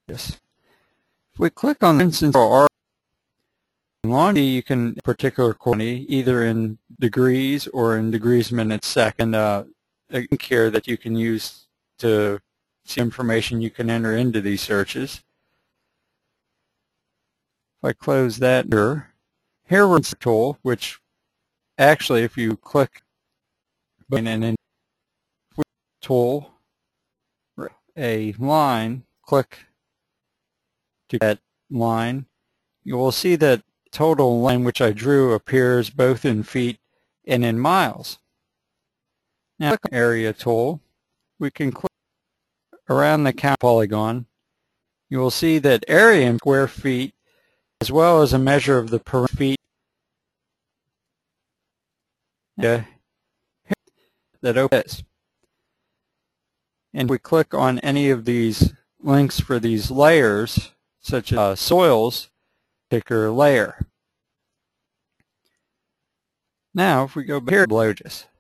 If we click on the instance or quantity, you can particular quantity either in degrees or in degrees, minutes, second. A link here that you can use to see information you can enter into these searches. If I close that here we're in the tool, which actually if you click and in tool a line, click to that line, you will see that total line which I drew appears both in feet and in miles. Now click on area tool, we can click around the count polygon. You will see that area in square feet as well as a measure of the per feet that opens. And if we click on any of these links for these layers, such as soils, particular layer. Now if we go back here to BLOGIS,